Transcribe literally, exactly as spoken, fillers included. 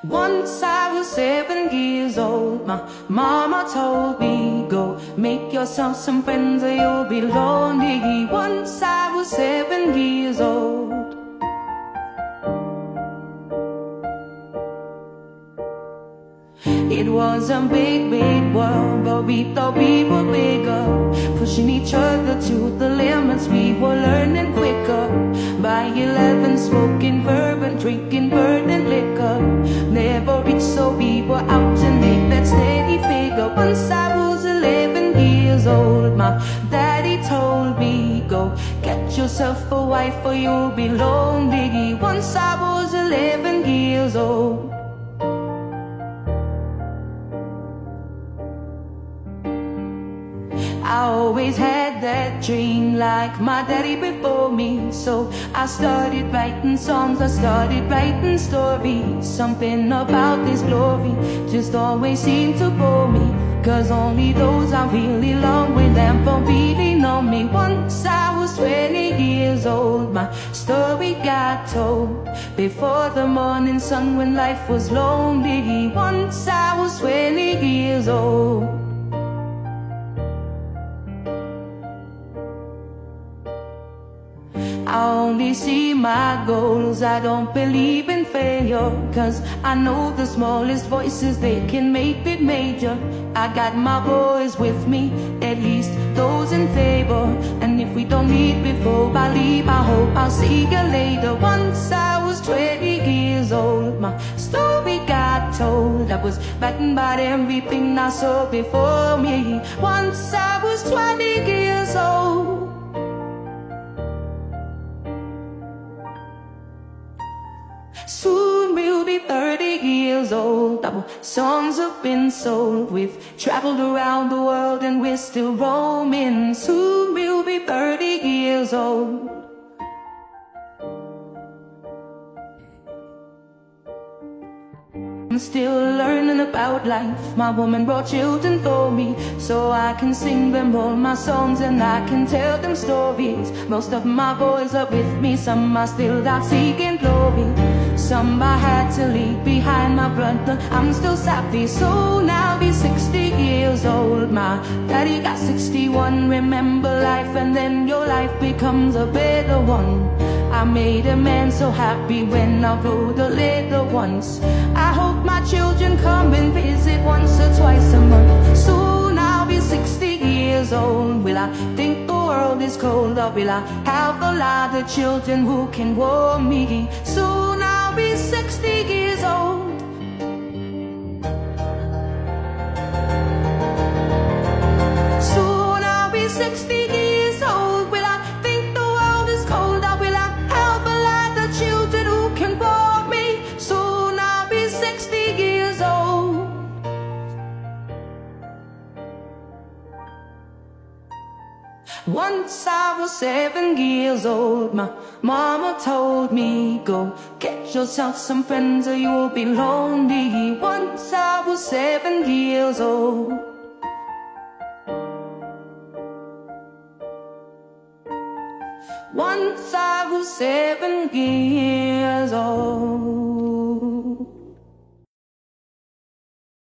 Once I was seven years old, my mama told me, go make yourself some friends or you'll be lonely. Once I was seven years old. It was a big, big world, but we thought we were bigger, pushing each other to the limits. We were learning quicker. By eleven, smoking bourbon, drinking burning liquor. Never reached, so we were out to make that steady figure. Once I was eleven years old, my daddy told me, go get yourself a wife or you'll be lonely. Once I was eleven years old. I always had that dream like my daddy before me. So I started writing songs, I started writing stories. Something about this glory just always seemed to bore me, cause only those I really love with them for really know me. Once I was twenty years old, my story got told before the morning sun when life was lonely. Once I was twenty years old. I only see my goals, I don't believe in failure, cause I know the smallest voices, they can make it major. I got my boys with me, at least those in favor. And if we don't meet before I leave, I hope I'll see you later. Once I was twenty years old, my story got told. I was frightened by everything I saw before me. Once I was twenty years old. Soon we'll be thirty years old. Our songs have been sold. We've traveled around the world and we're still roaming. Soon we'll be thirty years old. I'm still learning about life. My woman brought children for me, so I can sing them all my songs and I can tell them stories. Most of my boys are with me, some are still out seeking glory. Some I had to leave behind, my brother, I'm still savvy. So now he's sixty years old. My daddy got sixty-one. Remember life and then your life becomes a better one. I made a man so happy when I wrote a letter once. I hope my children come and visit once or twice a month. Soon I'll be sixty years old. Will I think the world is cold, or will I have a lot of children who can warm me? Soon I'll be sixty years old. Soon I'll be sixty years old. Will I think the world is cold, or will I have a lot of children who can warm me? Soon I'll be sixty years old. Once I was seven years old, my mama told me, go get yourself some friends or you'll be lonely. Once I was seven years old. Once I was seven years old.